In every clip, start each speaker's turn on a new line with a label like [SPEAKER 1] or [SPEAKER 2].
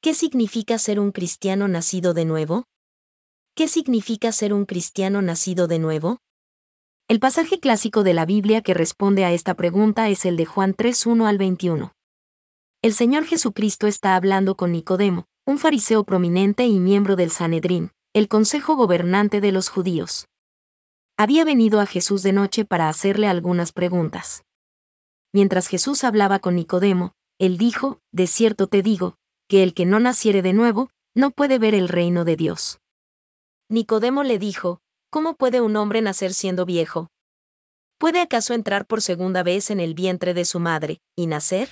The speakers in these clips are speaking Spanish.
[SPEAKER 1] ¿Qué significa ser un cristiano nacido de nuevo? ¿Qué significa ser un cristiano nacido de nuevo? El pasaje clásico de la Biblia que responde a esta pregunta es el de Juan 3:1 al 21. El Señor Jesucristo está hablando con Nicodemo, un fariseo prominente y miembro del Sanedrín, el consejo gobernante de los judíos. Había venido a Jesús de noche para hacerle algunas preguntas. Mientras Jesús hablaba con Nicodemo, él dijo: de cierto te digo, que el que no naciere de nuevo, no puede ver el reino de Dios. Nicodemo le dijo: ¿cómo puede un hombre nacer siendo viejo? ¿Puede acaso entrar por segunda vez en el vientre de su madre, y nacer?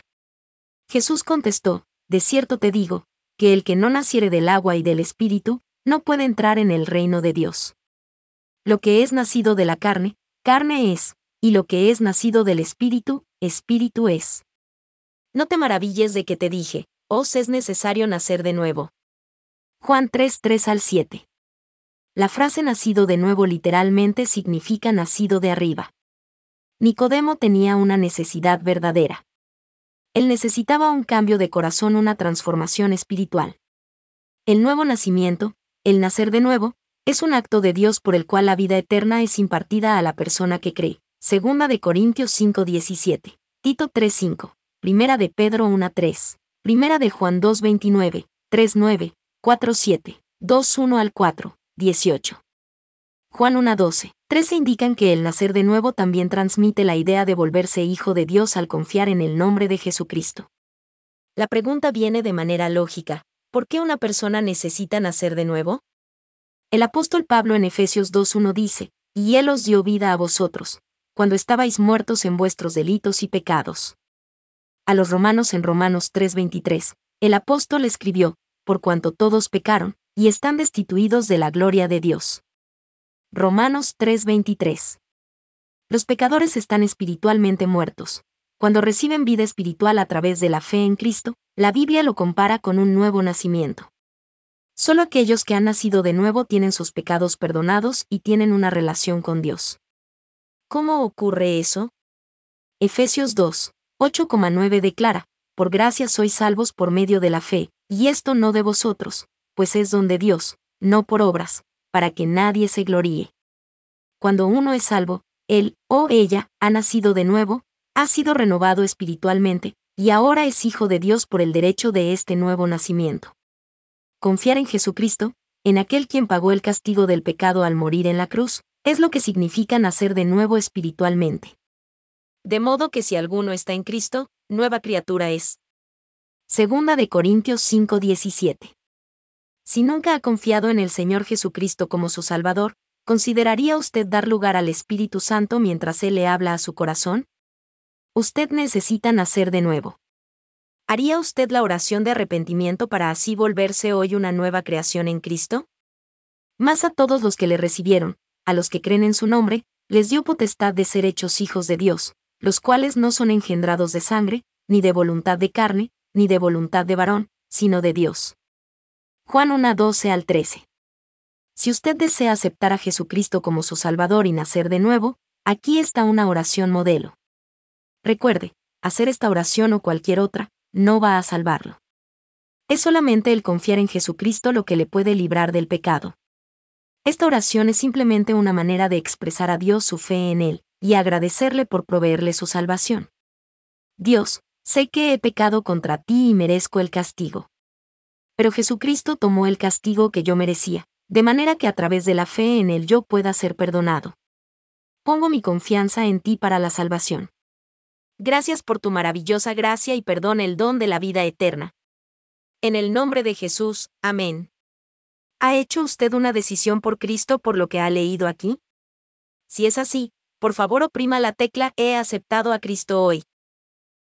[SPEAKER 1] Jesús contestó: de cierto te digo, que el que no naciere del agua y del Espíritu, no puede entrar en el reino de Dios. Lo que es nacido de la carne, carne es, y lo que es nacido del Espíritu, Espíritu es. No te maravilles de que te dije: os es necesario nacer de nuevo. Juan 3:3 al 7. La frase nacido de nuevo literalmente significa nacido de arriba. Nicodemo tenía una necesidad verdadera. Él necesitaba un cambio de corazón, una transformación espiritual. El nuevo nacimiento, el nacer de nuevo, es un acto de Dios por el cual la vida eterna es impartida a la persona que cree. Segunda de Corintios 5:17, Tito 3:5, Primera de Pedro 1:3, Primera de Juan 2:29, 3:9, 4:7, 2:1 al 4, 18. Juan 1:12, 13 indican que el nacer de nuevo también transmite la idea de volverse hijo de Dios al confiar en el nombre de Jesucristo. La pregunta viene de manera lógica: ¿por qué una persona necesita nacer de nuevo? El apóstol Pablo en Efesios 2:1 dice: y Él os dio vida a vosotros, cuando estabais muertos en vuestros delitos y pecados. A los romanos en Romanos 3:23, el apóstol escribió: por cuanto todos pecaron, y están destituidos de la gloria de Dios. Romanos 3:23. Los pecadores están espiritualmente muertos. Cuando reciben vida espiritual a través de la fe en Cristo, la Biblia lo compara con un nuevo nacimiento. Solo aquellos que han nacido de nuevo tienen sus pecados perdonados y tienen una relación con Dios. ¿Cómo ocurre eso? Efesios 2:8,9 declara: por gracia sois salvos por medio de la fe, y esto no de vosotros, pues es don de Dios, no por obras, para que nadie se gloríe. Cuando uno es salvo, él o ella ha nacido de nuevo, ha sido renovado espiritualmente, y ahora es hijo de Dios por el derecho de este nuevo nacimiento. Confiar en Jesucristo, en aquel quien pagó el castigo del pecado al morir en la cruz, es lo que significa nacer de nuevo espiritualmente. De modo que si alguno está en Cristo, nueva criatura es. Segunda de Corintios 5:17. Si nunca ha confiado en el Señor Jesucristo como su Salvador, ¿consideraría usted dar lugar al Espíritu Santo mientras Él le habla a su corazón? Usted necesita nacer de nuevo. ¿Haría usted la oración de arrepentimiento para así volverse hoy una nueva creación en Cristo? Mas a todos los que le recibieron, a los que creen en su nombre, les dio potestad de ser hechos hijos de Dios, los cuales no son engendrados de sangre, ni de voluntad de carne, ni de voluntad de varón, sino de Dios. Juan 1:12 al 13. Si usted desea aceptar a Jesucristo como su Salvador y nacer de nuevo, aquí está una oración modelo. Recuerde, hacer esta oración o cualquier otra, no va a salvarlo. Es solamente el confiar en Jesucristo lo que le puede librar del pecado. Esta oración es simplemente una manera de expresar a Dios su fe en Él, y agradecerle por proveerle su salvación. Dios, sé que he pecado contra ti y merezco el castigo. Pero Jesucristo tomó el castigo que yo merecía, de manera que a través de la fe en Él yo pueda ser perdonado. Pongo mi confianza en ti para la salvación. Gracias por tu maravillosa gracia y perdón, el don de la vida eterna. En el nombre de Jesús, amén. ¿Ha hecho usted una decisión por Cristo por lo que ha leído aquí? Si es así, por favor oprima la tecla He aceptado a Cristo hoy.